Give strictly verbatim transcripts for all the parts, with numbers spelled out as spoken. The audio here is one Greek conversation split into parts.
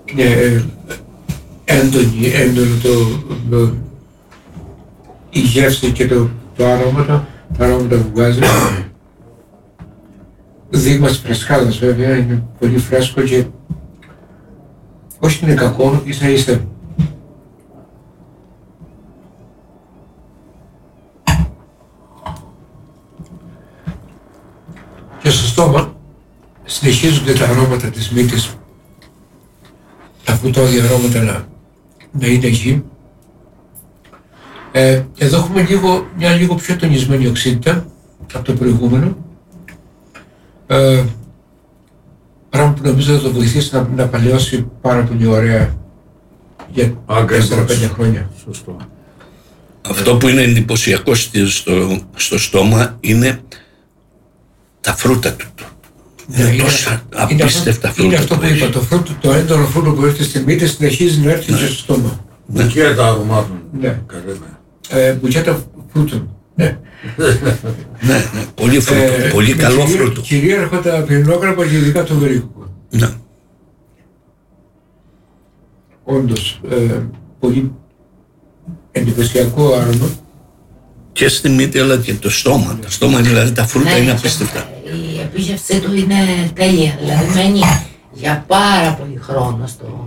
ε, έντονη, έντονο το, το, η γεύση και το, το αρώματα, τα αρώματα που βγάζει. Δείγμα της φρεσκάδας βέβαια, είναι πολύ φρέσκο και όχι είναι κακό, ίσα ίσα. Και στο στόμα συνεχίζονται τα αρώματα της μύτης, τα φρουτώδη αρώματα να, να είναι εκεί. Ε, εδώ έχουμε λίγο, μια λίγο πιο τονισμένη οξύτητα από το προηγούμενο. Ε, πράγμα που νομίζω θα το βοηθήσει να, να παλαιώσει πάρα πολύ ωραία για τέσσερα πέντε χρόνια. Σωστό. Αυτό που είναι εντυπωσιακό στο, στο στόμα είναι τα φρούτα του. Ναι, είναι είναι, τόσα είναι απίστευτα αυτό, φρούτα. Είναι αυτό που είπα, το, φρούτο, το έντονο φρούτο που έρχεται στη μύτη συνεχίζει να έρθει ναι. στο στόμα. Μπουκέτα αρωμάτων. Ναι. Ε, μπουκέτα φρούτων. Ναι. ναι, ναι, πολύ φρούτο, ε, πολύ καλό κυρία, φρούτο. Κυρίαρχα τα πυρηνόγραφα και ειδικά το βερίκοκο. Ναι. Όντως, ε, πολύ εντυπωσιακό άρωμα. Και στη μύτη αλλά και το στόμα. Ναι. Το στόμα δηλαδή τα φρούτα ναι, είναι απίστευτα. Η επίχευσή του είναι τέλεια, δηλαδή μένει για πάρα πολύ χρόνο στο,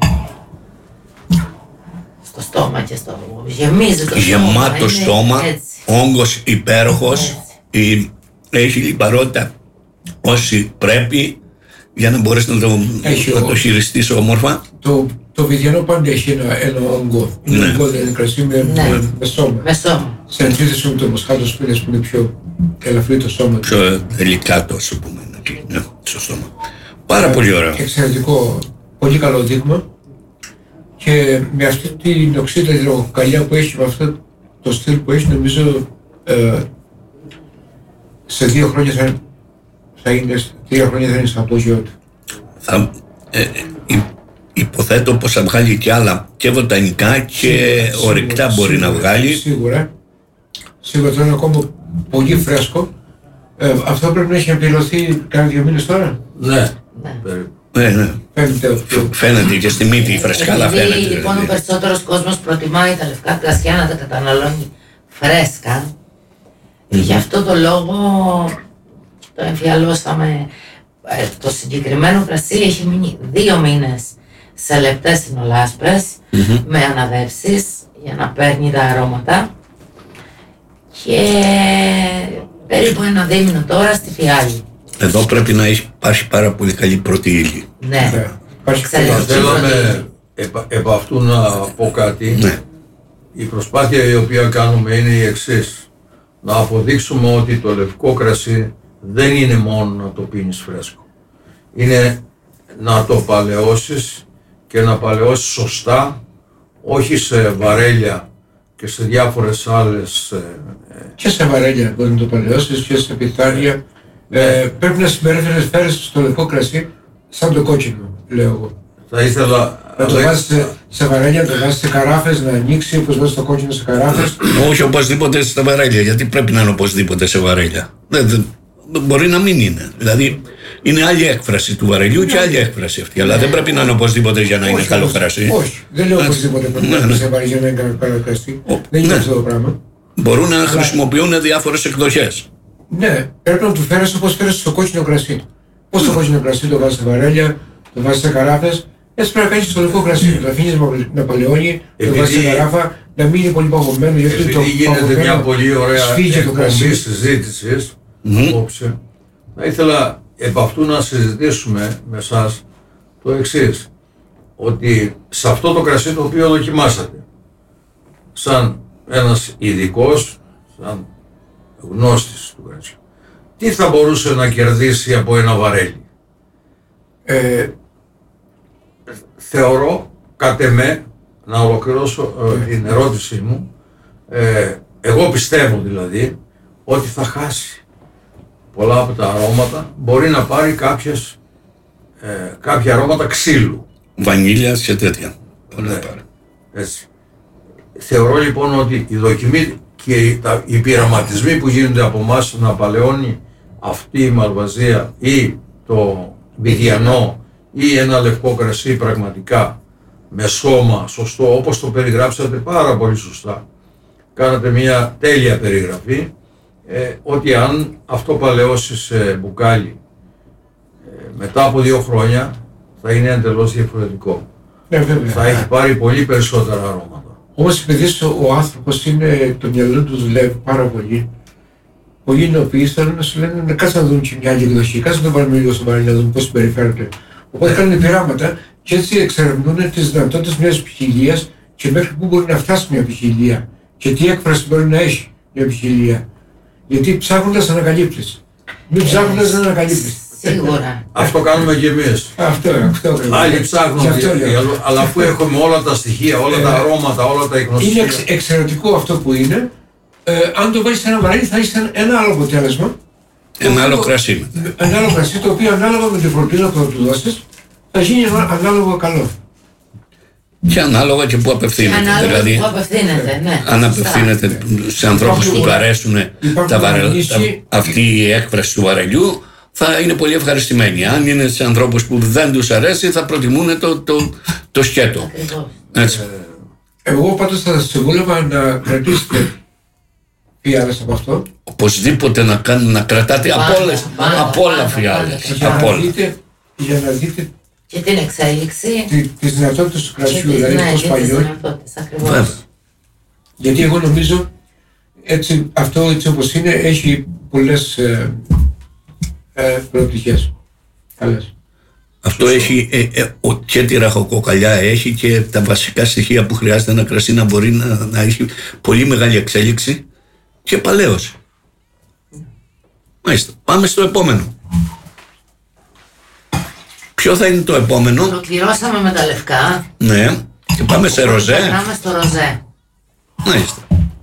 στο στόμα και στο γεμίζει το γεμάτο στόμα, στόμα, όγκος υπέροχος, η, έχει λιπαρότητα όσοι πρέπει για να μπορείς να το, να το χειριστείς όμορφα. Το, το βιδιανό πάντα έχει ένα, ένα όγκο, είναι ναι. όγκο, είναι κρασί με, ναι. με, με σώμα. Με σώμα. Σε αντίθεση με το μοσχάτο σπίνες που είναι πιο ελαφρύ το σώμα. Πιο δελικάτο ας πούμε, ναι, στο στόμα. Πάρα ε, πολύ ωραίο. Εξαιρετικό, πολύ καλό δείγμα. Και με αυτή την οξύτητα τη ρογοκαλιά που έχει, με αυτό το στυλ που έχει, νομίζω ε, σε δύο χρόνια θα, θα είναι, τρία χρόνια θα είναι στο απόγειό του. Θα, ε, υ, υποθέτω πως θα βγάλει και άλλα και βοτανικά και σίγουρα, ορυκτά σίγουρα, μπορεί σίγουρα, να βγάλει. Σίγουρα. Σίγουρα το είναι ακόμα πολύ φρέσκο. Ε, αυτό πρέπει να έχει εμπειρωθεί κάνα δύο μήνες τώρα. Ναι. ναι. Ναι, ναι. Φαίνεται, φαίνεται και στη μύτη η φρεσκάλα φαίνεται. Επειδή λοιπόν ο περισσότερος κόσμος προτιμάει τα λευκά κρασιά να τα καταναλώνει φρέσκα, mm-hmm. γι' αυτό το λόγο το εμφιαλώσαμε. Το συγκεκριμένο κρασί έχει μείνει δύο μήνες σε λεπτές συνολάσπρες mm-hmm. με αναδεύσεις για να παίρνει τα αρώματα και περίπου ένα δίμηνο τώρα στη φιάλη. Εδώ πρέπει να έχει υπάρχει πάρα πολύ καλή πρώτη ύλη. Ναι. Θα θέλαμε επ, επ' αυτού να πω κάτι. Ναι. Η προσπάθεια η οποία κάνουμε είναι η εξής. Να αποδείξουμε ότι το λευκό κρασί δεν είναι μόνο να το πίνεις φρέσκο. Είναι να το παλαιώσεις και να παλαιώσεις σωστά, όχι σε βαρέλια και σε διάφορες άλλες... Και σε βαρέλια μπορεί να το παλαιώσεις και σε πιθάρια. Ε, πρέπει να συμπεριφέρεις στο λευκό κρασί σαν το κόκκινο, λέω εγώ. Θα ήθελα... Να το βάζεις σε, σε βαρέλια, να το βάζεις σε καράφες, να ανοίξει όπως βάζεις το κόκκινο σε καράφες. Όχι οπωσδήποτε στα βαρέλια, γιατί πρέπει να είναι οπωσδήποτε σε βαρέλια. Δεν, δεν, μπορεί να μην είναι. Δηλαδή είναι άλλη έκφραση του βαρελιού και άλλη έκφραση αυτή. Αλλά δεν πρέπει να είναι οπωσδήποτε για να είναι καλό κρασί. Όχι, δεν λέω οπωσδήποτε πρέπει να είναι σε βαρέλια να είναι καλό κρασί. Δεν είναι αυτό το πράγμα. Μπορούν να χρησιμοποιούν διάφορες εκδοχές. Ναι, πρέπει να του φέρεις όπως φέρεις στο κόκκινο κρασί. Πώς το κόκκινο κρασί το βάζεις σε βαρέλια, το βάζεις σε καράφες, έτσι πρέπει να κάνεις στο λευκό κρασί. Το αφήνεις να παλαιώνει, το βάζεις σε καράφα, να μην είναι πολύ παγωμένο. Γιατί το γίνεται μια πολύ ωραία εκπομπή συζήτησης απόψε. Θα ήθελα επ' αυτού να συζητήσουμε με εσάς το εξής. Ότι σε αυτό το κρασί το οποίο δοκιμάσατε, σαν ένας ειδικός, σαν γνώστης του κρασιού, τι θα μπορούσε να κερδίσει από ένα βαρέλι? Ε, θεωρώ, κατ' εμέ, να ολοκληρώσω ε, την ερώτησή μου, ε, εγώ πιστεύω δηλαδή ότι θα χάσει πολλά από τα αρώματα, μπορεί να πάρει κάποιες, ε, κάποια αρώματα ξύλου. Βανίλιας και τέτοια. Ναι, έτσι. Θεωρώ λοιπόν ότι η δοκιμή και οι, τα, οι πειραματισμοί που γίνονται από εμάς να παλαιώνει αυτή η μαλβαζία ή το βιδιανό ή ένα λευκό κρασί πραγματικά με σώμα σωστό, όπως το περιγράψατε πάρα πολύ σωστά. Κάνατε μια τέλεια περιγραφή, ε, ότι αν αυτό παλαιώσει σε μπουκάλι ε, μετά από δύο χρόνια θα είναι εντελώς διαφορετικό. Ναι, βέβαια. Θα έχει πάρει πολύ περισσότερα αρώματα. Όμως επειδή ο άνθρωπος είναι, το μυαλό του δουλεύει πάρα πολύ, πολλοί νεοποιείς θέλουν να σου λένε να κάτσε να δουν και μια άλλη εκδοχή, κάτσε να το πάρουμε λίγο στο μαρί να δουν πώς συμπεριφέρονται. Οπότε κάνουν πειράματα και έτσι εξερευνούν τις δυνατότητες μιας ποικιλίας και μέχρι πού μπορεί να φτάσει μια ποικιλία και τι έκφραση μπορεί να έχει μια ποικιλία. Γιατί ψάχνοντας ανακαλύπτεις. Μην ψάχνοντας δεν ανακαλύπτεις. Σίγουρα. Αυτό κάνουμε κι εμείς. Αυτό, αυτό. Άλλοι ψάχνουν, αλλά αφού έχουμε όλα τα στοιχεία, όλα τα αρώματα, όλα τα εικονοστοιχεία. Είναι εξ, εξαιρετικό αυτό που είναι. Ε, αν το βάλεις σε ένα βαρέλι θα έχει ένα άλλο αποτέλεσμα. Ένα άλλο κρασί. Ένα άλλο κρασί το οποίο ανάλογα με την φροντίδα που θα του δώσεις θα γίνει ανάλογα καλό. Και ανάλογα και που απευθύνεται. Και ανάλογα δηλαδή, που απευθύνεται, ναι. αν απευθύνεται σε ανθρώπους που του αρέσουν τα βαρελ, τα, αυτή η έκφραση του βαρελιού, θα είναι πολύ ευχαριστημένοι. Αν είναι σε ανθρώπους που δεν τους αρέσει, θα προτιμούν το, το, το σκέτο. Έτσι. Εγώ πάντως θα σας συμβούλευα να κρατήσετε φιάλες από αυτό. Οπωσδήποτε να, κάνουν, να κρατάτε από, όλες, από όλα φιάλες. Για, να δείτε, για να δείτε και την εξέλιξη. Τι, τις δυνατότητες του κρασιού, και δηλαδή ναι, πώς παλιώνει. Γιατί εγώ νομίζω έτσι, αυτό έτσι όπως είναι έχει πολλές ε, ε, προοπτικές. Καλές. Αυτό έχει ε, ε, ο, και τη ραχοκοκαλιά έχει και τα βασικά στοιχεία που χρειάζεται ένα κρασί να μπορεί να, να έχει πολύ μεγάλη εξέλιξη και παλαίωση. Μάλιστα. Πάμε στο επόμενο. Ποιο θα είναι το επόμενο? Ολοκληρώσαμε με τα λευκά. Ναι. Και πάμε σε ροζέ. Πάμε στο ροζέ. Μάλιστα.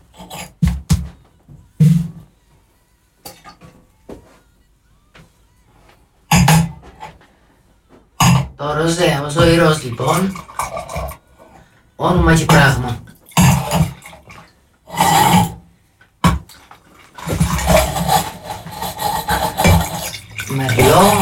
Το ροζέ, ο ζωηρός λοιπόν. Όνομα και πράγμα. Μερλό.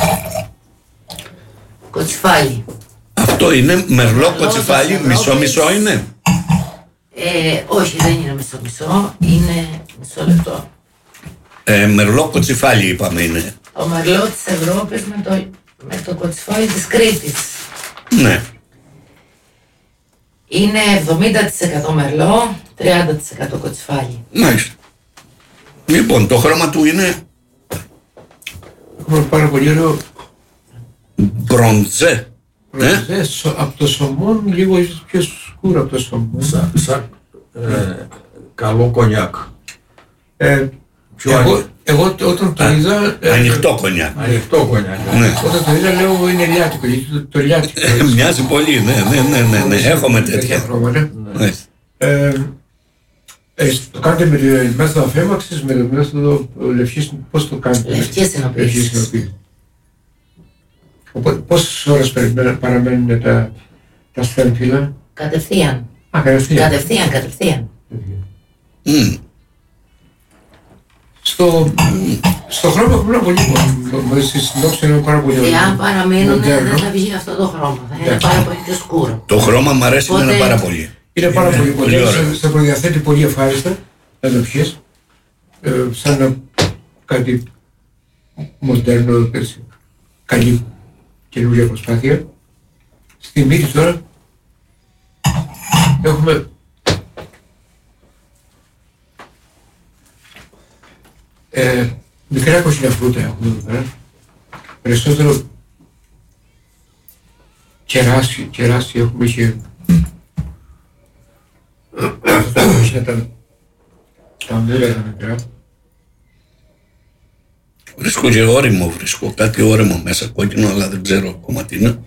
Κοτσιφάλι. Αυτό είναι μερλό κοτσιφάλι, μισό-μισό είναι. Ε, όχι, δεν είναι μισό-μισό, είναι μισό λεπτό. Ε, μερλό κοτσιφάλι είπαμε είναι. Το μερλό της Ευρώπης με το, με το κοτσιφάλι της Κρήτης. Ναι. Είναι εβδομήντα τοις εκατό μερλό, τριάντα τοις εκατό κοτσιφάλι. Μάλιστα. Λοιπόν, το χρώμα του είναι Έχουμε πάρα πολύ ωραίο μπροντζέ. ροζέ, ε? από το σωμόν λίγο ίσως πιο σκούρο από το σωμόν. Σαν σα, ε, καλό κονιάκ. Ε, εγώ, εγώ όταν το είδα... Ε, ανοιχτό κονιάκ. Ανοιχτό κονιάκ. Ναι. Όταν το είδα λέω είναι λιάτικο, γιατί το, το λιάτικο. Μοιάζει πολύ, ναι, ναι, ναι, ναι, ναι. Έχουμε τέτοια. Χρώματα. Ναι. Ε, ε, το κάνετε με τη μέθοδο αφέμαξης, με τη μέθοδο λευκής, πώς το κάνετε? Λευκή συνοποίηση. Οπότε πόσες ώρες παραμένουν τα, τα στέμφυλλα? Κατευθείαν. Α, κατευθείαν. Κατευθείαν, κατευθείαν. Mm. Στο, στο χρώμα έχουμε ένα πολύ πολύ. Στη συνόψη είναι πάρα πολύ ωραίο. Εάν παραμείνουν δεν θα βγει αυτό το χρώμα. Θα είναι πάρα πολύ πιο σκούρο. Το χρώμα μου αρέσει Οπότε... πάρα πολύ. Είναι πάρα είναι πολύ πολύ ωραίο. Σε προδιαθέτει πολύ ευχάριστα να το πιεις. Ε, σαν να κάτι μοντέρνο, έτσι, καλή καινούργια προσπάθεια. Στη μύτη τώρα έχουμε ε, μικρά κόκκινα φρούτα έχουμε εδώ πέρα. Περισσότερο κεράσι, κεράσι έχουμε και αυτά τα τα μούρα τα μικρά. Βρίσκω και όριμο, βρίσκω κάτι όριμο μέσα κόκκινο, αλλά δεν ξέρω ακόμα τι είναι.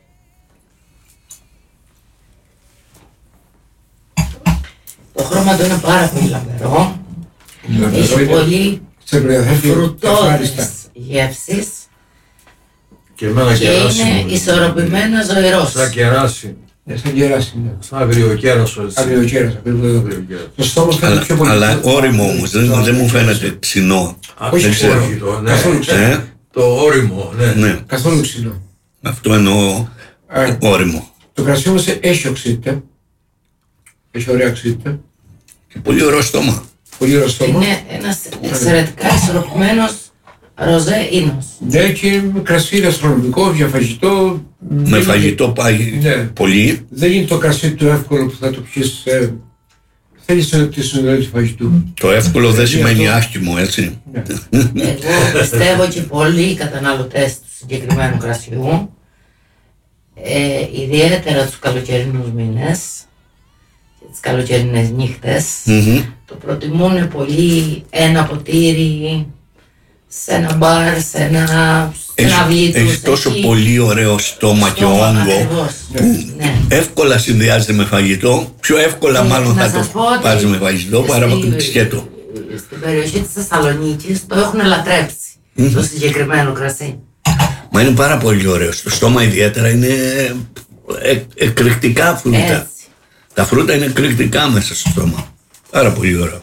Το χρώμα του είναι πάρα πολύ λαμπερό. Έχει πολύ φρουτόδες γεύσεις και, και είναι ισορροπημένα ζωηρός. Σαν κεράσι. Ναι, σαν κεράσι, ναι. Σαν αγριοκέρασο. Αγριοκέρασο, ακριβώς. Το στόμα φαίνεται πιο πολύ. Αλλά όριμο όμως, δεν, δεν μου φαίνεται ξινό. Όχι, όχι το, ναι. Ε? Το όριμο, ναι. ναι. Καθόλου ξινό. Αυτό εννοώ όριμο. Το κρασί μας έχει οξύτητα. Έχει ωραία οξύτητα. Και πολύ ωραίο στόμα. Πολύ ωραίο στόμα. Είναι ένας εξαιρετικά ισορροπημένος ροζέ ίνος. Ναι, και κρασί γαστρονομικό, για φαγητό. Με φαγητό πάει ναι. πολύ. Δεν είναι το κρασί του εύκολο που θα το πιεις. Ε, θέλεις τη συνολή του φαγητού. Το εύκολο δεν σημαίνει αυτό. άσχημο, έτσι. Ναι. Εγώ πιστεύω και πολλοί καταναλωτές του συγκεκριμένου κρασιού, ε, ιδιαίτερα τους καλοκαιρινούς μήνες και τις καλοκαιρινές νύχτες, Mm-hmm. το προτιμούν πολύ ένα ποτήρι σε ένα μπαρ, σε ένα, σε ένα Έχει, αυλί τους, έχει τόσο εκεί. πολύ ωραίο στόμα και Στόμα, όγκο ακριβώς. που Ναι. εύκολα συνδυάζεται με φαγητό. Πιο εύκολα Και μάλλον να θα σας το πω ότι βάζει με φαγητό παρά στη- σκέτο. Στην περιοχή της Θεσσαλονίκης το έχουν λατρέψει το συγκεκριμένο κρασί. Μα είναι πάρα πολύ ωραίο. Το στόμα ιδιαίτερα είναι ε, εκρηκτικά φρούτα. Έτσι. Τα φρούτα είναι εκρηκτικά μέσα στο στόμα. Πάρα πολύ ωραίο.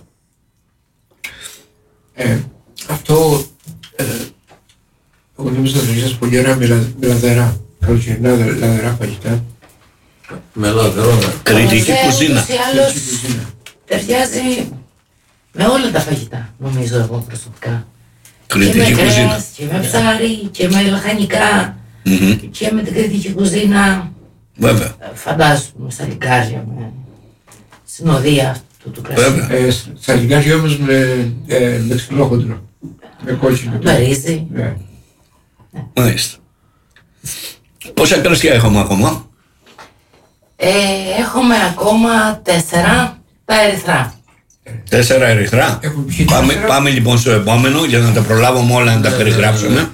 Ε, αυτό ε, εγώ νομίζω θα ταιριάζει πολύ ωραία με, λα, με λαδερά. Καλοκαιρινά λα- λαδερά φαγητά. Με λαδερό, ναι. Κριτική Ροζέ, κουζίνα. ούτως ή άλλως ταιριάζει με όλα τα φαγητά, νομίζω εγώ προσωπικά. Και με Κριτική κουζίνα. κρέας, και με ψάρι, και με λαχανικά, Μμμ. και με την κριτική κουζίνα. Βέβαια. Ε, Φαντάζομαι στα λικάρια με συνοδεία αυτού του κρασιού. Βέβαια. Ε, σ- στα λιγάρια όμως με, ε, με ξυλόχοντρο. Με κόκκινο. Με ρύζι. Ναι. Μάλιστα. Πόσα κρασιά έχουμε ακόμα? Ε, έχουμε ακόμα τέσσερα τα ερυθρά. Τέσσερα ερυθρά. Έχουμε πιει Πάμε, τέσσερα. πάμε λοιπόν στο επόμενο για να τα προλάβουμε όλα να τα περιγράψουμε.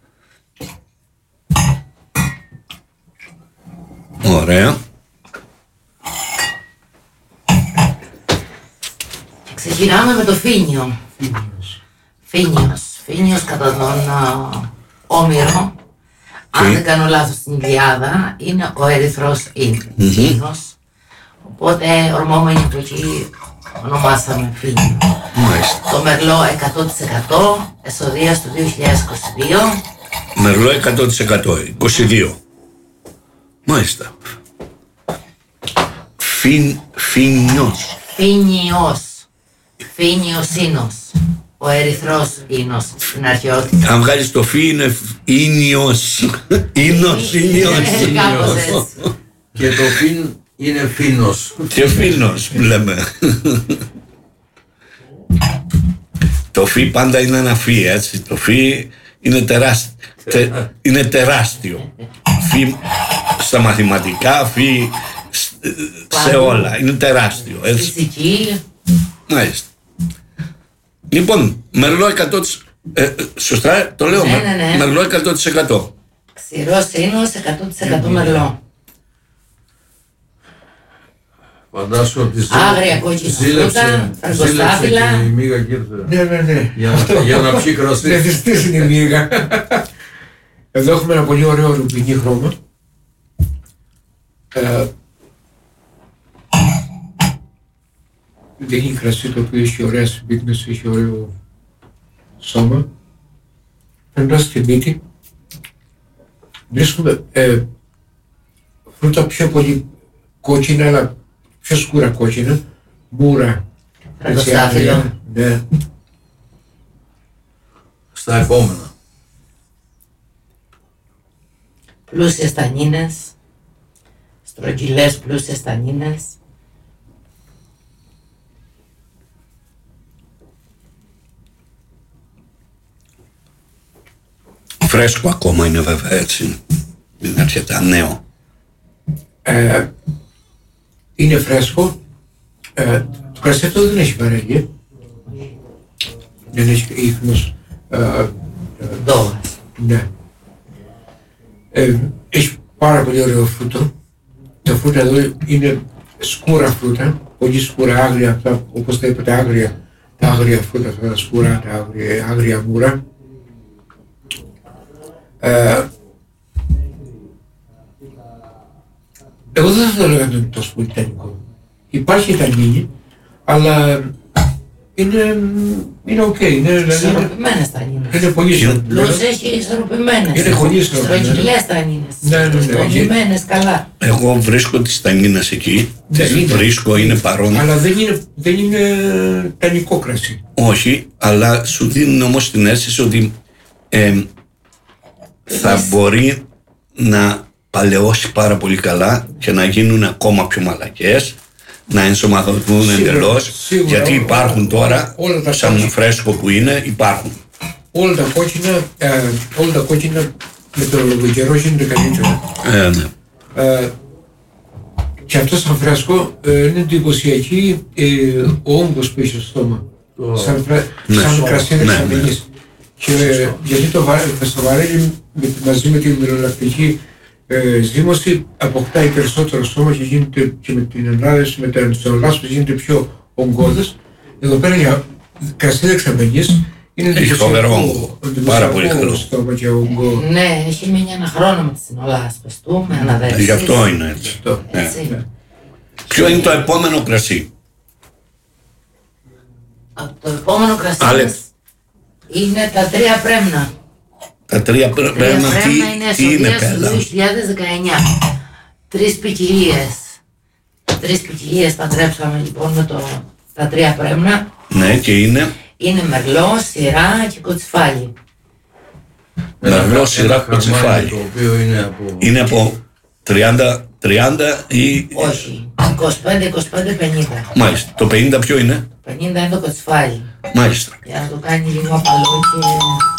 Ωραία. Ξεκινάμε με το φίνιο. Φίνιος. Φίνιος κατά τον α, Όμηρο. Αν Τι? δεν κάνω λάθος στην Ιλιάδα, είναι ο ερυθρός ίνος. Οπότε ορμόμενοι από εκεί ονομάσαμε φίνιο. Μάλιστα. Το Μερλό εκατό τοις εκατό, εσοδείας του δύο χιλιάδες είκοσι δύο. Μερλό εκατό τοις εκατό. είκοσι δύο. Μάλιστα. Φιν, φινιός. Φίνιος. Φίνιος ίνος. Ο ερυθρός ίνος στην αρχαιότητα. Αν βγάλεις το φι είναι φ- ίνιος. Ίνος, ίνιος. Ε, κάπως έτσι. Και το φιν είναι φίνος. Και φίνος που λέμε. Το φι πάντα είναι ένα φι, έτσι. Το φι είναι τεράστιο. Τε, είναι τεράστιο. Φι στα μαθηματικά, φι σ- σε όλα. Είναι τεράστιο, έτσι. Φυσική. Μάλιστα. Λοιπόν, Μερλό εκατό τοις εκατό. Ε, σωστά το λέω. Ναι, με- ναι, ναι. Μερλό εκατό τοις εκατό. Ξηρός ίνος εκατό τοις εκατό Μερλό. Φαντάσου ότι ζει- Άγρια κόκκινα ζήλεψε, φρούτα, φραγκοστάφυλλα. ζήλεψε και η μίγα και ήρθε. Ναι, ναι, ναι. Για να- για να πιει κρασί. Ναι, δυστυχώς είναι η μίγα. Εδώ έχουμε ένα πολύ ωραίο ρουμπινί χρώμα. Ε, δίνει κρασί το οποίο έχει ωραία συμπίκνωση, έχει ωραίο σώμα. Περνάς στην μύτη. Βρίσκουμε ε, φρούτα πιο πολύ κόκκινα, αλλά πιο σκούρα κόκκινα. Μούρα. Φραγκοστάφυλλο. έτσι, ναι. Στα επόμενα. Πλούσιες τανίνες. Στρογγυλές πλούσιες τανίνες. Φρέσκο ακόμα είναι βέβαια, έτσι. Είναι αρκετά νέο. Ε, είναι φρέσκο. Ε, το κρασί αυτό δεν έχει βαρέλια. Δεν έχει ίχνος. Ε, Ντόβας. ναι. Ε, έχει πάρα πολύ ωραίο φρούτο. Τα φρούτα εδώ είναι σκούρα φρούτα. Πολύ σκούρα, άγρια, αυτά, όπως τα είπατε, άγρια. Τα άγρια φρούτα, αυτά τα σκούρα, τα άγρια, άγρια μούρα. Ε, εγώ δεν θα το έλεγα ότι είναι τόσο πολύ τανικό. Υπάρχει τανίνη, αλλά είναι, είναι οκ. Okay. Είναι ισορροπημένες τανίνες. Είναι πολύ ισορροπημένες. Πλούς έχει ισορροπημένες. Είναι πολύ ισορροπημένες. Στρογγυλές τανίνες. Ναι, ναι, ναι. Στρογγυλμένες καλά. Εγώ βρίσκω τις τανίνες εκεί. Ναι, τις είναι. βρίσκω, είναι παρόν. Αλλά δεν είναι, δεν είναι τανικό κρασί. Όχι, αλλά σου δίνουν όμως την αίσθηση ότι ε, θα μπορεί να παλαιώσει πάρα πολύ καλά και να γίνουν ακόμα πιο μαλακές, να ενσωματωθούν εντελώς, γιατί υπάρχουν τώρα, όλα τα σαν κόκκινα, φρέσκο που είναι, υπάρχουν. Όλα τα κόκκινα, ε, όλα τα κόκκινα με τον καιρό γίνονται καλύτερα. Ε, ναι. Ε, και αυτό σαν φρέσκο ε, είναι εντυπωσιακή ε, ο όγκος που έχει στο στόμα. Oh. Σαν, φρέ, ναι, σαν κρασί ναι, δεξαμενής. Και ε, γιατί το, στο βαρέλι με, μαζί με την μυρολακτική ε, ζύμωση αποκτάει περισσότερο στόμα και γίνεται και με την ενάδεση, με τα ενστολάσπες γίνεται πιο ογκώδες. Εδώ πέρα για κρασί δεξαμενής είναι εντυπωσιακό, πάρα πολύ καλό στόμα και ογκό. Ναι, έχει μείνει ένα χρόνο με τις συνολάσπες του, με αναδέσεις. Γι' αυτό είναι έτσι. έτσι. Ναι. Ποιο είναι το επόμενο κρασί? Το επόμενο κρασί Άλε. είναι τα τρία πρέμνα. Τα τρία πρέμνα, τι είναι τι είναι εσωδίας του πέλα? δύο χιλιάδες δεκαεννιά. Τρεις ποικιλίες. Τρεις ποικιλίες παντρέψαμε λοιπόν με το, τα τρία πρέμνα. Ναι, και είναι. Είναι μερλό, σειρά και κοτσιφάλι. Μερλό, σειρά, κοτσιφάλι. Το οποίο είναι από... Είναι από τριάντα, τριάντα ή... Όχι, είκοσι πέντε, είκοσι πέντε, πενήντα. Μάλιστα. Το πενήντα ποιο είναι? πενήντα είναι το κοτσιφάλι. Μάλιστα. Για να το κάνει λίγο απαλό και...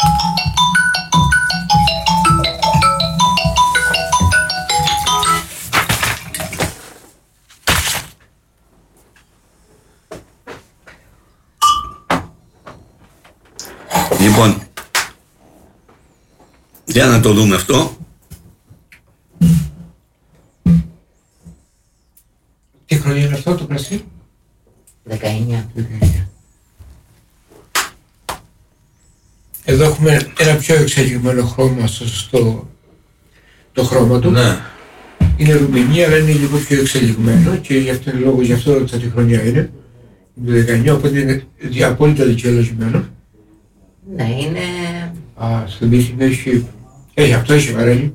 Λοιπόν, για να το δούμε αυτό. Τι χρονιά είναι αυτό το κρασί? δεκαεννιά. Εδώ έχουμε ένα πιο εξελιγμένο χρώμα στο το χρώμα του. Ναι. Είναι ρουμπινί, αλλά είναι λίγο πιο εξελιγμένο και γι' αυτό τον λόγο, γι' αυτό ρώτησα τη χρονιά είναι. Είναι το δεκαεννιά, οπότε είναι απόλυτα δικαιολογημένο. Ναι, είναι... Α, στο μύθι έχει... Έχει, αυτό έχει βαρέλι.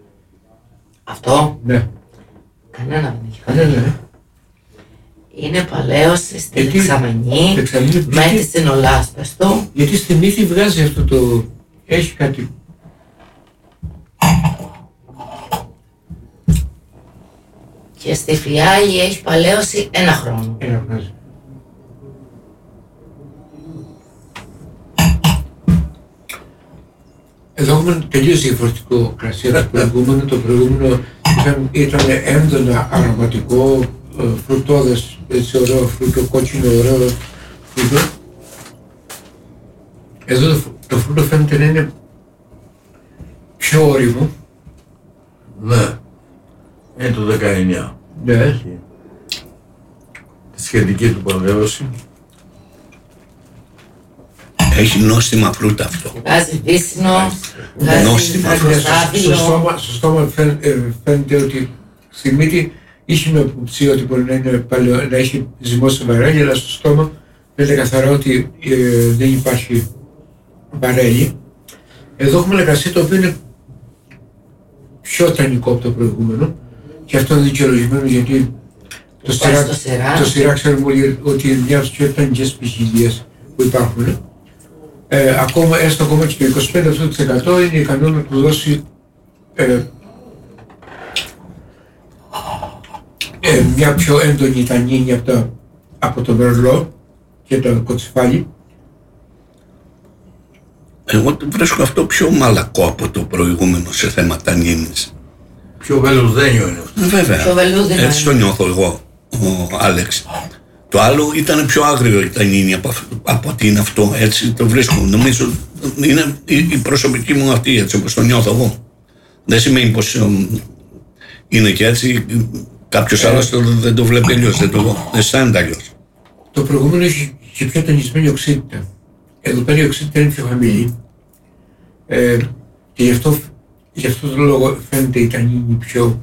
Αυτό? Ναι. Κανένα δεν έχει Κανένα, ναι. Είναι παλαιός στη δεξαμενή, δεξαμενή με τις συνολάσπες του. Γιατί στη μύθι βγάζει αυτό το... Έχει κάτι... Και στη φιάλη έχει παλαίωση ένα χρόνο. Ένα βγάζει. Εδώ έχουμε τελείως διαφορετικό κρασί από το προηγούμενο. Το προηγούμενο ήταν, ήταν έντονα αρωματικό, φρουτόδες, έτσι ωραίο φρούτο, κόκκινο ωραίο φρούτο. Εδώ το, το φρούτο φαίνεται να είναι πιο όριμο. Ναι. Είναι το δεκαεννιά. Ναι. Τη σχετική του παλαίωση. Έχει νόστιμα φρούτα αυτό. Βγάζει βύσσινο, Νόστιμα. βγάζει Στο στόμα, στο στόμα φαίν, ε, φαίνεται ότι στη μύτη είχε με αποψία ότι μπορεί να, είναι παλαιο, να έχει ζυμώσει βαρέλι, αλλά στο στόμα φαίνεται καθαρά ότι ε, δεν υπάρχει βαρέλι. Εδώ έχουμε ένα κρασί το οποίο είναι πιο τανικό από το προηγούμενο και αυτό είναι δικαιολογημένο γιατί το σειρά, το σειρά ξέρουμε όλοι ότι είναι μια από τις πιο τανικές ποικιλίες που υπάρχουν. Ε, ακόμα, έστω ακόμα και το είκοσι πέντε τοις εκατό είναι ικανό να του δώσει ε, ε, μια πιο έντονη τανίνη από, τα, από το μερλό και το κοτσιφάλι. Εγώ το βρίσκω αυτό πιο μαλακό από το προηγούμενο σε θέμα τανίνης. Πιο βελουδένιο είναι αυτό. Ε, βέβαια, πιο βελούδινο έτσι το νιώθω εγώ, ο Άλεξ. Το άλλο ήταν πιο άγριο η τανίνη από, από ότι είναι αυτό, έτσι το βρίσκω. Νομίζω είναι η, η προσωπική μου αυτή, έτσι όπως το νιώθω εγώ. Δεν σημαίνει πως ε, είναι και έτσι, κάποιος ε, άλλος το, δεν το βλέπει αλλιώς, δεν το αισθάνεται αλλιώς. Το προηγούμενο έχει και πιο τονισμένη οξύτητα. Εδώ πέρα η οξύτητα είναι πιο χαμηλή. Ε, και γι' αυτό, γι' αυτό το λόγο φαίνεται η τανίνη πιο...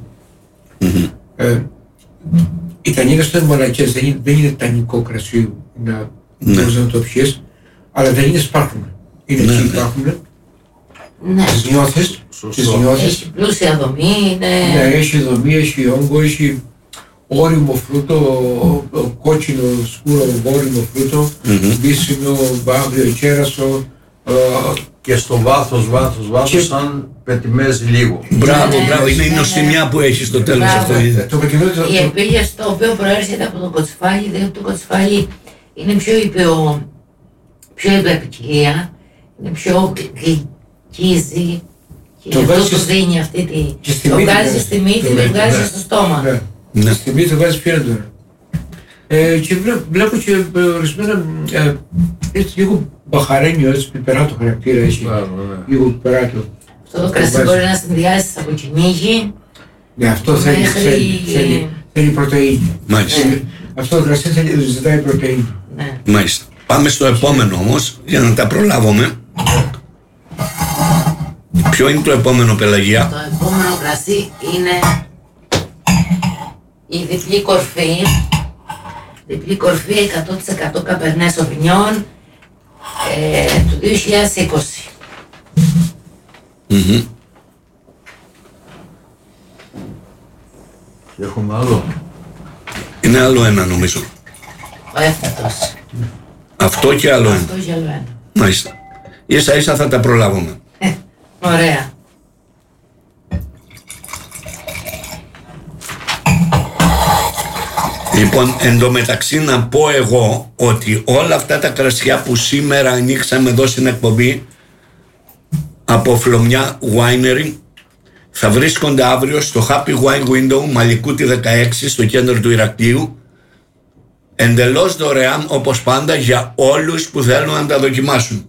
Mm-hmm. Ε, οι τανίνες του είναι μαλακές, δεν είναι, δεν είναι τανικό κρασί να ναι. Μπορείς να το πιεις, αλλά δεν είναι υπάρχουν. Είναι ναι, εκεί ναι. υπάρχουν. Ναι. Τις νιώθεις, τις νιώθεις. Έχει πλούσια δομή, είναι... Ναι, έχει δομή, έχει όγκο, έχει όριμο φρούτο, κόκκινο, σκούρο, όριμο φρούτο, mm-hmm. μπίσινο, βάβριο, κέρασο. Και στο βάθος, βάθος, βάθος, και... σαν πετιμέζει λίγο. Μπράβο, ναι, μπράβο, είναι η νοστιμιά που έχει στο τέλος αυτό. Το πετιμέζει... Η επίγευση το οποίο προέρχεται από το κοτσιφάλι, διότι το κοτσιφάλι είναι πιο υπεο... πιο υπερπικιλία, είναι πιο γλυκίζει και το γι' αυτό σου δίνει αυτή τη... Το βγάζει στη μύτη, το βγάζει στο στόμα. Ναι, στη μύτη το βγάζει πιο έντονα. Και βλέπω και ορισμένα έτσι λίγο μπαχαρένιο, έτσι πιπεράτο χαρακτήρα έχει, λίγο πιπεράτο. Αυτό το κρασί μπορεί να συνδυάσει από κυνήγι. Ναι, αυτό θέλει πρωτεΐνη. Μάλιστα. Αυτό το κρασί ζητάει πρωτεΐνη. Μάλιστα. Πάμε στο επόμενο όμως, για να τα προλάβουμε. Ποιο είναι το επόμενο, Πελαγία? Το επόμενο κρασί είναι η διπλή κορφή. Διπλή κορφή εκατό τοις εκατό Cabernet Sauvignon ε, του δύο χιλιάδες είκοσι. Mm-hmm. Και έχουμε άλλο. Είναι άλλο ένα νομίζω. Ο έφτατος. Αυτό και άλλο ένα. Αυτό και άλλο ένα. Μάλιστα. Ίσα ίσα θα τα προλάβουμε. Ε, ωραία. Λοιπόν, εντωμεταξύ να πω εγώ ότι όλα αυτά τα κρασιά που σήμερα ανοίξαμε εδώ στην εκπομπή από Φλωμιά Winery θα βρίσκονται αύριο στο Happy Wine Window Μαλικούτη δεκαέξι στο κέντρο του Ηρακλείου, εντελώς δωρεάν όπως πάντα για όλους που θέλουν να τα δοκιμάσουν.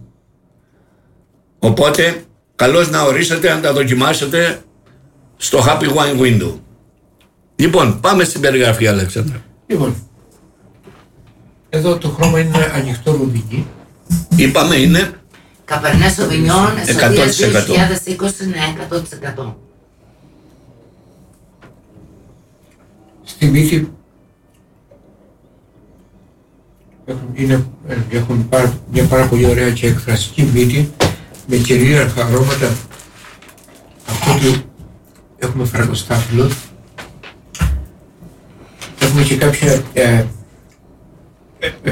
Οπότε καλώς να ορίσετε να τα δοκιμάσετε στο Happy Wine Window. Λοιπόν, πάμε στην περιγραφή, Αλέξανδρα. Λοιπόν, εδώ το χρώμα είναι ανοιχτό ρουμπινί. Είπαμε είναι Cabernet Sauvignon εκατό τοις εκατό. δύο χιλιάδες είκοσι είναι εκατό τοις εκατό. Στη μύτη έχουν, είναι, έχουν πάρα, μια πάρα πολύ ωραία και εκφραστική μύτη με κυρίαρχα αρώματα. Αυτό του έχουμε φραγκοστάφυλλο. Έχουμε και κάποια ε, ε, ε,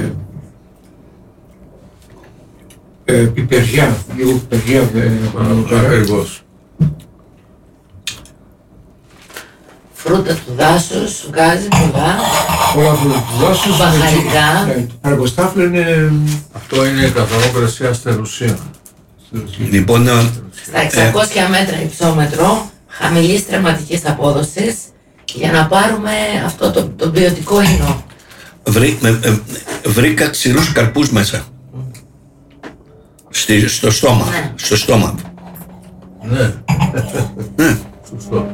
ε, πιπεριά, λίγο πιπεριά. Ακριβώς. Φρούτα του δάσους, βγάζει πολλά. Όλα φρούτα του δάσους. Μπαχαρικά. Ναι, το φραγκοστάφυλλο είναι... Αυτό είναι καθαρό κρασί αστερουσία. Λοιπόν, στα εξακόσια μέτρα υψόμετρο, χαμηλής τερματικής απόδοσης, για να πάρουμε αυτό το, το ποιοτικό ίνο. Βρή, ε, ε, βρήκα ξηρούς καρπούς μέσα. Στη, στο στόμα. Ναι. Στο στόμα. Ναι. Ναι. Σωστό.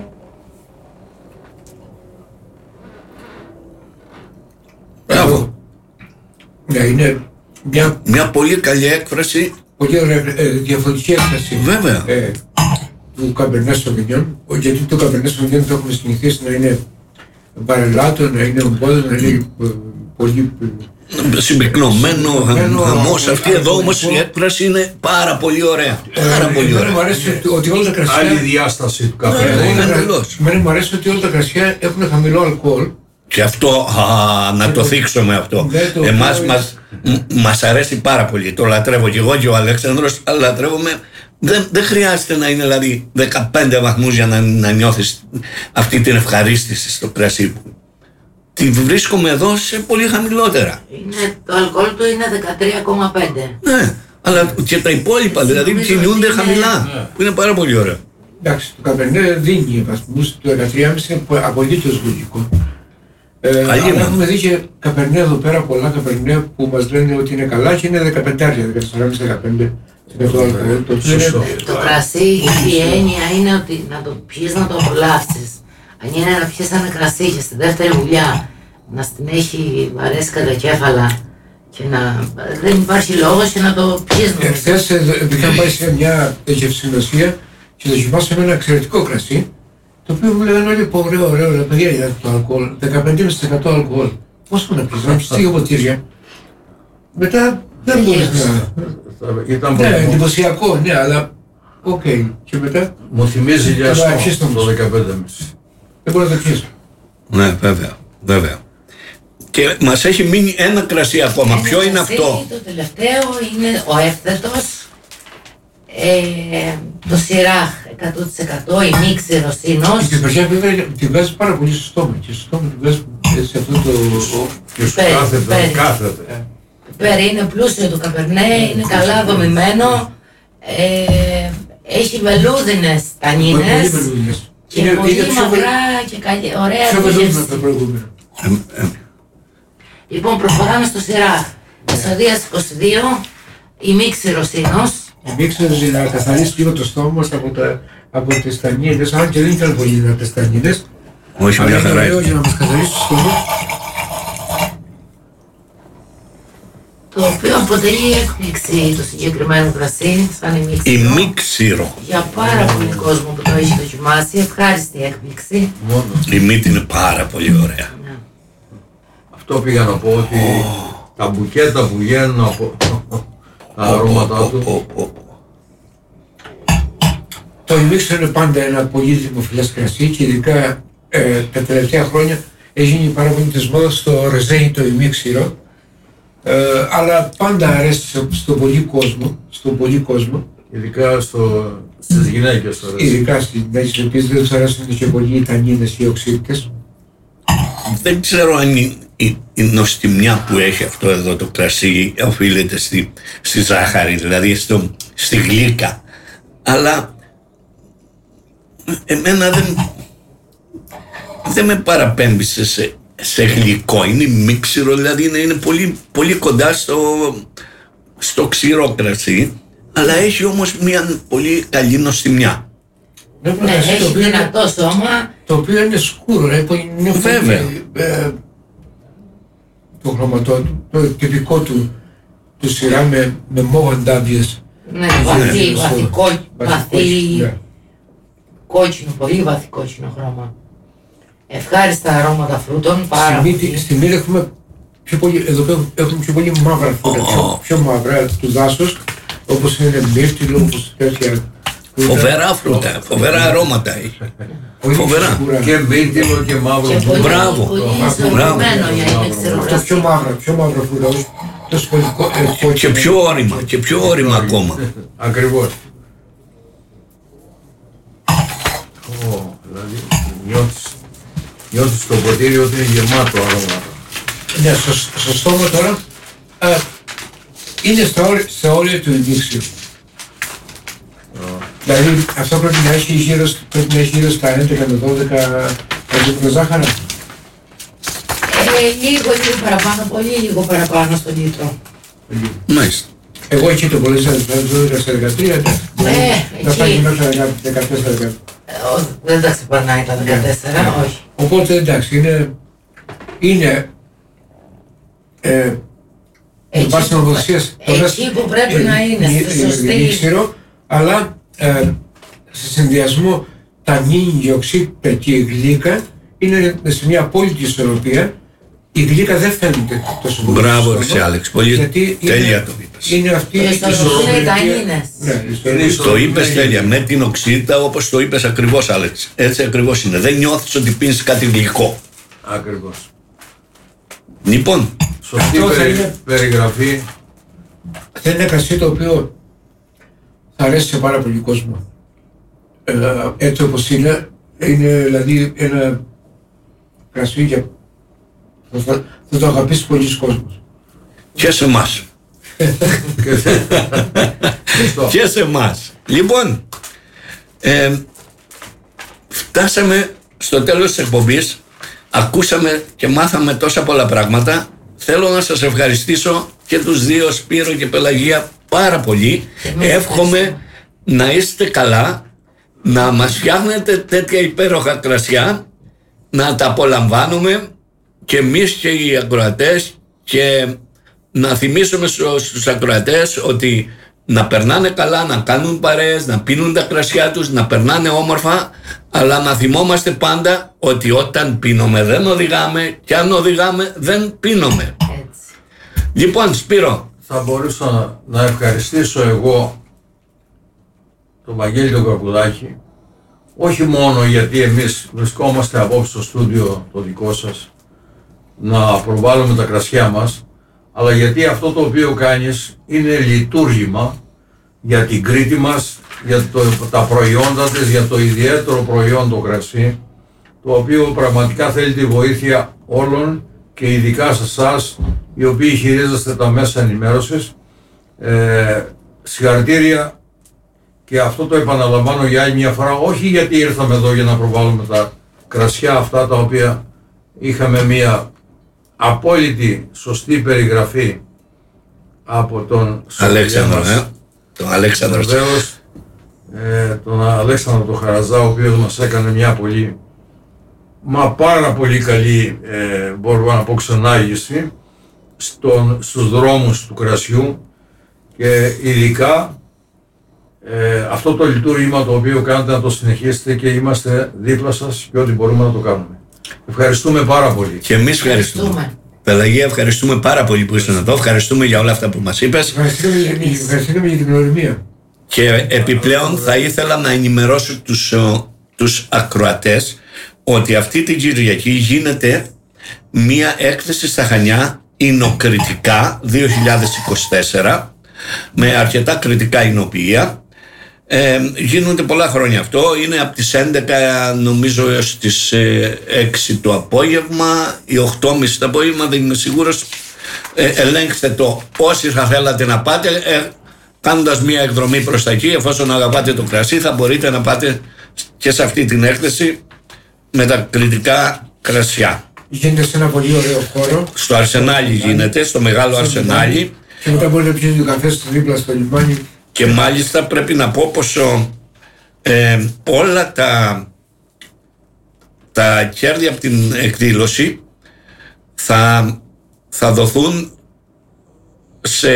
Μπράβο. Ναι, είναι μια, μια πολύ καλή έκφραση. Πολύ ωραία, ε, διαφορετική έκφραση. Βέβαια. Ε, του Cabernet Sauvignon, γιατί το Cabernet Sauvignon το έχουμε συνηθίσει να είναι βαρελάτο, να είναι ομπόδο, να είναι πολύ συμπυκνωμένο, χαμός. Αυτή εδώ όμως η έκφραση είναι πάρα πολύ ωραία. Πάρα ε, πολύ ωραία. Μου αρέσει ότι όλα τα κρασιά... Άλλη διάσταση του Cabernet. Εμένα μου αρέσει ότι όλα τα κρασιά έχουν χαμηλό αλκοόλ. Και αυτό, α, να το θίξουμε αυτό. Το Εμάς το μας, μας αρέσει πάρα πολύ. Το λατρεύω και εγώ και ο Αλέξανδρος, αλλά λατρεύουμε. Δεν, δεν χρειάζεται να είναι δηλαδή δεκαπέντε βαθμούς για να, να νιώθεις αυτή την ευχαρίστηση στο κρασί. Τη βρίσκουμε εδώ σε πολύ χαμηλότερα. Είναι, το αλκοόλ του είναι δεκατρία κόμμα πέντε. Ναι, αλλά και τα υπόλοιπα δηλαδή κινούνται χαμηλά, ναι. Που είναι πάρα πολύ ωραία. Εντάξει, το Cabernet δίνει βαθμούς, το δεκατρία κόμμα πέντε είναι απολύτως λογικό. Ε, αλλά έχουμε δει και Cabernet εδώ πέρα, πολλά Cabernet που μας λένε ότι είναι καλά και είναι δεκαπέντε, δεκατέσσερα κόμμα πέντε. Το, το κρασί, η έννοια είναι ότι να το πιείς να το απολαύσεις. Αν είναι να πιείς ένα κρασί και στη δεύτερη βουλιά να στην έχει βαρέσει κατά κέφαλα και να δεν υπάρχει λόγος και να το πιείς. Εχθές είχα πάει σε μια γευσυνοσία και δοκιμάσαμε ένα εξαιρετικό κρασί, το οποίο μου λέγανε όλοι πω ωραίο, ωραίο, ωραία παιδιά για το αλκοόλ, δεκαπέντε τοις εκατό αλκοόλ. Πώς να πιείς, να πιείς δύο ποτήρια. Μετά δεν μπορείς να... Ήταν Ναι, εντυπωσιακό, ναι, αλλά οκ. Okay. Και μετά... Μου θυμίζει για αυτό το δεκαπέντε κόμμα πέντε. Δεν μπορώ να το πιέσω. Ναι, βέβαια, βέβαια. Και μας έχει μείνει ένα κρασί ακόμα. Ένα Ποιο είναι κρασί, αυτό? Το τελευταίο είναι ο εύθετος, ε, το Σιράχ εκατό τοις εκατό, η μίξη ρωσίνος. Και παιδιά βέβαια τη βγάζει πάρα πολύ στο στόμα και στο στόμα τη βγάζει σε αυτό το... Και σου κάθεται, κάθεται. Πιπέρι, είναι πλούσιο το Καπερνέ, είναι καλά δομημένο, ε, έχει βελούδινες τανίνες και είναι, πολύ είναι μακρά και καλή, ωραία πιο βελούδινα γεύση. τα προηγούμενα. Λοιπόν, προχωράμε στο Σιράχ. Εσοδείας είκοσι δύο, η μίξη ρωσίνος. Η μίξη να καθαρίσει λίγο το στόμα μας από, τα, από τις τανίνες, αν και δεν ήταν πολύ δυνατές τανίνες. Όχι, μια χαρά. Είναι για να μας καθαρίσει το στόμα. Το οποίο αποτελεί έκπληξη το συγκεκριμένο κρασί, σαν η μίξη. Η μίξιρο. Για πάρα πολύ κόσμο που το έχει δοκιμάσει, ευχάριστη έκπληξη. Μόνο. Η μύτη είναι πάρα πολύ ωραία. Ναι. Αυτό πήγα να πω ότι oh. τα μπουκέτα που βγαίνουν από τα αρώματά oh, του. Oh, oh, oh. Το ημίξιο είναι πάντα ένα πολύ δημοφιλές κρασί και ειδικά ε, τα τελευταία χρόνια έχει γίνει πάρα πολύ της μόδας στο ρεζένι το ημίξιρο. Ε, αλλά πάντα αρέσει στον πολύ κόσμο, στον πολύ κόσμο. Ειδικά στο, στις γυναίκες το αρέσει. Ειδικά στις γυναίκες, οι οποίες δεν τους αρέσουν και πολύ οι τανίνες ή οι οξύτητες. Δεν ξέρω αν η, η, η νοστιμιά που έχει αυτό εδώ το κρασί οφείλεται στη, στη ζάχαρη, δηλαδή στο, στη γλύκα. Αλλά εμένα δεν, δεν με παραπέμπησε σε, σε γλυκό. Είναι μίξιρο, δηλαδή είναι, είναι πολύ, πολύ κοντά στο, στο ξηρό κρασί, αλλά έχει όμως μια πολύ καλή νοστιμιά. Ναι, ναι, έχει δυνατό σώμα. Το οποίο είναι σκούρο, είναι βέβαια. Ε, το χρωματό του, το τυπικό του, του σειρά με, με μόγαντάμπιες. Ναι, βαθύ, βαθύ, βαθύ, ναι. Κόκκινο, πολύ βαθύ κόκκινο χρώμα. Ευχάριστα αρώματα φρούτων, πάρα στη πολύ. Στη μύτη έχουμε πιο πολύ, εδώ έχουμε πιο πολύ μαύρα φρούτα, oh. πιο, πιο μαύρα του δάσους, όπως είναι μύρτιλο, όπως τέτοια. Φοβερά φρούτα, φοβερά αρώματα έχει. Φοβερά. Και μύρτιλο και μαύρο. Και πολύ, μπράβο. πολύ Μπράβο. Αυτό πιο μαύρα, πιο μαύρα φρούτα. Και πιο όρημα, και πιο όρημα ακόμα. Ακριβώς. Δηλαδή νιώθεις, νιώθεις το ποτήρι ότι είναι γεμάτο αρώματα. Ναι, στο, στο στόμα τώρα α, είναι στα όρια, στα όρια του ημίξιου. Δηλαδή αυτό πρέπει να έχει γύρω, πρέπει να έχει γύρω στα έντεκα με δώδεκα λίτρα ζάχαρα. Ε, λίγο, λίγο παραπάνω, πολύ λίγο παραπάνω στο λίτρο. Μάλιστα. Εγώ εκεί το πολύ σαν δώδεκα στα δεκατρία, ε, να πάει μέχρι δεκατέσσερα. Δεν τα ξεπερνάει τα δεκατέσσερα, yeah. όχι. Οπότε εντάξει, είναι, είναι ε, εκεί, που, εκεί που πρέπει ε, να είναι, στη σωστή. Ξέρω, αλλά ε, σε συνδυασμό τανίνι, διοξίτα και η γλύκα είναι σε μια απόλυτη ισορροπία. Η γλύκα δεν φαίνεται τόσο πολύ. Μπράβο, ρε Άλεξ, πολύ τέλεια το είπες. Είναι αυτή η ισορροπία. Το είπες τέλεια, με την οξύτητα όπως το είπες ακριβώς, Άλεξ. Έτσι ακριβώς είναι. Δεν νιώθεις ότι πίνεις κάτι γλυκό. Ακριβώς. Λοιπόν. Σωστή περι, περιγραφή. Δεν είναι κρασί το οποίο θα αρέσει σε πάρα πολύ κόσμο. Ε, έτσι όπως είναι, είναι δηλαδή ένα κρασί για Θα, θα το αγαπήσει πολλοί κόσμος. Και σε εμάς. Και σε εμάς. Λοιπόν, ε, φτάσαμε στο τέλος της εκπομπής. Ακούσαμε και μάθαμε τόσα πολλά πράγματα. Θέλω να σας ευχαριστήσω και τους δύο, Σπύρο και Πελαγία, πάρα πολύ. Εύχομαι να είστε καλά, να μας φτιάχνετε τέτοια υπέροχα κρασιά, να τα απολαμβάνουμε και εμείς και οι ακροατές, και να θυμίσουμε στους ακροατές ότι να περνάνε καλά, να κάνουν παρέες, να πίνουν τα κρασιά τους, να περνάνε όμορφα, αλλά να θυμόμαστε πάντα ότι όταν πίνουμε δεν οδηγάμε και αν οδηγάμε δεν πίνουμε. Λοιπόν, Σπύρο. Θα μπορούσα να ευχαριστήσω εγώ τον Βαγγέλη τον Κακουδάκη, όχι μόνο γιατί εμείς βρισκόμαστε απόψε στο στούντιο το δικό σας να προβάλλουμε τα κρασιά μας, αλλά γιατί αυτό το οποίο κάνεις είναι λειτουργήμα για την Κρήτη μας, για το, τα προϊόντα της, για το ιδιαίτερο προϊόν το κρασί, το οποίο πραγματικά θέλει τη βοήθεια όλων και ειδικά σε εσάς οι οποίοι χειρίζεστε τα μέσα ενημέρωσης. Ε, συγχαρητήρια, και αυτό το επαναλαμβάνω για άλλη μια φορά, όχι γιατί ήρθαμε εδώ για να προβάλλουμε τα κρασιά αυτά τα οποία είχαμε μια απόλυτη σωστή περιγραφή από τον Αλέξανδρο, ε? τον Αλέξανδρο. Βεβαίως, ε, τον Αλέξανδρο τον Χαραζά, ο οποίος μας έκανε μια πολύ, μα πάρα πολύ καλή, ε, μπορούμε να πω, ξενάγηση στον, στους δρόμους του κρασιού, και ειδικά ε, αυτό το λειτουργήμα το οποίο κάνετε να το συνεχίσετε, και είμαστε δίπλα σας και ό,τι μπορούμε να το κάνουμε. Ευχαριστούμε πάρα πολύ. Και εμείς ευχαριστούμε. ευχαριστούμε. Πελαγία, ευχαριστούμε πάρα πολύ που ήσουν εδώ. Ευχαριστούμε για όλα αυτά που μας είπες. Ευχαριστούμε για την γνωριμία. Και επιπλέον θα ήθελα να ενημερώσω τους, τους ακροατές ότι αυτή την Κυριακή γίνεται μία έκθεση στα Χανιά, Ινοκριτικά δύο χιλιάδες είκοσι τέσσερα, με αρκετά κριτικά εινοποιεία. Ε, γίνονται πολλά χρόνια αυτό. Είναι από τις έντεκα νομίζω έως τις ε, έξι το απόγευμα ή οκτώ και μισή το απόγευμα, δεν είμαι σίγουρος. Ε, ελέγξτε το όσοι θα θέλατε να πάτε, ε, κάνοντας μια εκδρομή προς τα εκεί. Εφόσον αγαπάτε το κρασί, θα μπορείτε να πάτε και σε αυτή την έκθεση με τα κριτικά κρασιά. Γίνεται σε ένα πολύ ωραίο χώρο. Στο Αρσενάλι γίνεται, στο μεγάλο Αρσενάλι. Και μετά μπορείτε να πιείτε καφέ στο δίπλα στο λιμάνι. Και μάλιστα πρέπει να πω πως ε, όλα τα, τα κέρδη από την εκδήλωση θα, θα δοθούν σε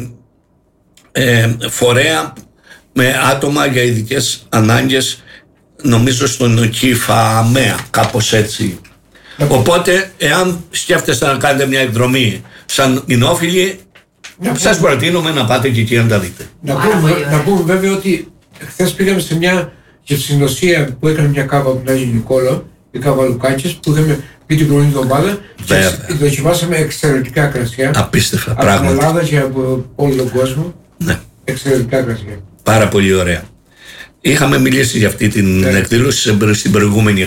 ε, φορέα με άτομα για ειδικές ανάγκες, νομίζω στον ΚΙΦΑΜΕΑ, κάπως έτσι. Οπότε, εάν σκέφτεστε να κάνετε μια εκδρομή σαν Ινόφιλοι, σας προτείνουμε να πάτε και εκεί να τα δείτε. Να πούμε, να πούμε βέβαια ότι χθες πήγαμε σε μια γευσυνοσία που έκανε μια κάβα από την Άγιο Νικόλαο, η κάβα Λουκάκης, που είχαμε πει την προηγούμενη εβδομάδα και δοκιμάσαμε εξαιρετικά κρασιά. Απίστευτα, από πράγματι. Από την Ελλάδα και από όλο τον κόσμο. Ναι. Εξαιρετικά κρασιά. Πάρα πολύ ωραία. Είχαμε μιλήσει για αυτή την ναι. εκδήλωση στην προηγούμενη